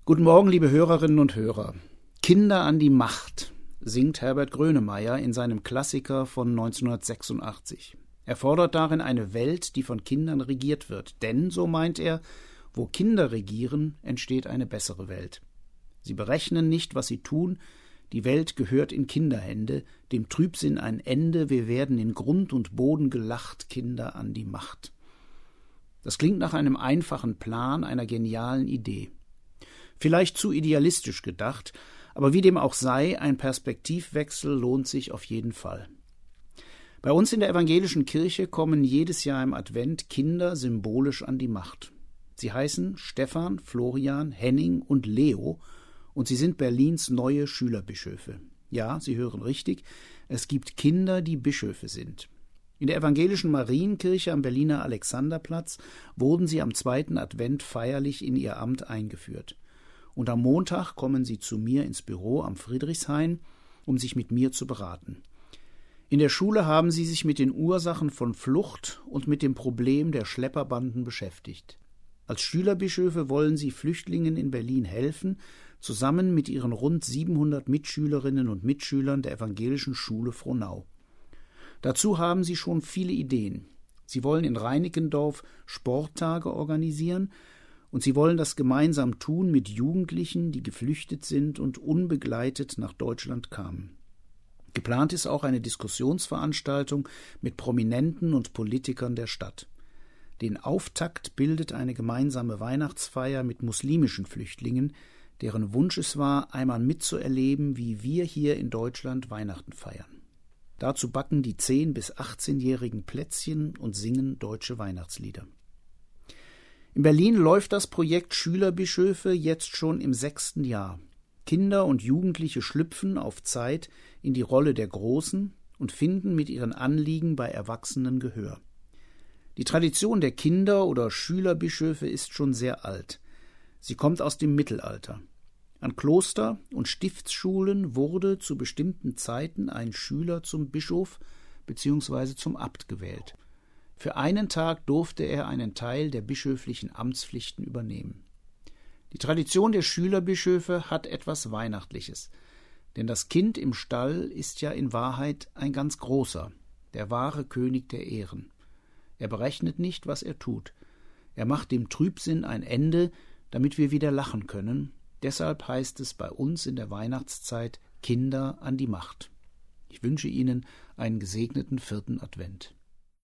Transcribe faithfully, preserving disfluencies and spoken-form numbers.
Guten Morgen, liebe Hörerinnen und Hörer. Kinder an die Macht singt Herbert Grönemeyer in seinem Klassiker von neunzehnhundertsechsundachtzig. Er fordert darin eine Welt, die von Kindern regiert wird. Denn, so meint er, wo Kinder regieren, entsteht eine bessere Welt. Sie berechnen nicht, was sie tun. Die Welt gehört in Kinderhände, dem Trübsinn ein Ende, wir werden in Grund und Boden gelacht, Kinder an die Macht. Das klingt nach einem einfachen Plan, einer genialen Idee. Vielleicht zu idealistisch gedacht, aber wie dem auch sei, ein Perspektivwechsel lohnt sich auf jeden Fall. Bei uns in der evangelischen Kirche kommen jedes Jahr im Advent Kinder symbolisch an die Macht. Sie heißen Stefan, Florian, Henning und Leo und sie sind Berlins neue Schülerbischöfe. Ja, Sie hören richtig, es gibt Kinder, die Bischöfe sind. In der evangelischen Marienkirche am Berliner Alexanderplatz wurden sie am zweiten Advent feierlich in ihr Amt eingeführt. Und am Montag kommen sie zu mir ins Büro am Friedrichshain, um sich mit mir zu beraten. In der Schule haben sie sich mit den Ursachen von Flucht und mit dem Problem der Schlepperbanden beschäftigt. Als Schülerbischöfe wollen sie Flüchtlingen in Berlin helfen, zusammen mit ihren rund siebenhundert Mitschülerinnen und Mitschülern der evangelischen Schule Frohnau. Dazu haben sie schon viele Ideen. Sie wollen in Reinickendorf Sporttage organisieren, und sie wollen das gemeinsam tun mit Jugendlichen, die geflüchtet sind und unbegleitet nach Deutschland kamen. Geplant ist auch eine Diskussionsveranstaltung mit Prominenten und Politikern der Stadt. Den Auftakt bildet eine gemeinsame Weihnachtsfeier mit muslimischen Flüchtlingen, deren Wunsch es war, einmal mitzuerleben, wie wir hier in Deutschland Weihnachten feiern. Dazu backen die zehn- bis achtzehnjährigen Plätzchen und singen deutsche Weihnachtslieder. In Berlin läuft das Projekt Schülerbischöfe jetzt schon im sechsten Jahr. Kinder und Jugendliche schlüpfen auf Zeit in die Rolle der Großen und finden mit ihren Anliegen bei Erwachsenen Gehör. Die Tradition der Kinder- oder Schülerbischöfe ist schon sehr alt. Sie kommt aus dem Mittelalter. An Kloster- und Stiftsschulen wurde zu bestimmten Zeiten ein Schüler zum Bischof bzw. zum Abt gewählt. Für einen Tag durfte er einen Teil der bischöflichen Amtspflichten übernehmen. Die Tradition der Schülerbischöfe hat etwas Weihnachtliches, denn das Kind im Stall ist ja in Wahrheit ein ganz großer, der wahre König der Ehren. Er berechnet nicht, was er tut. Er macht dem Trübsinn ein Ende, damit wir wieder lachen können. Deshalb heißt es bei uns in der Weihnachtszeit Kinder an die Macht. Ich wünsche Ihnen einen gesegneten vierten Advent.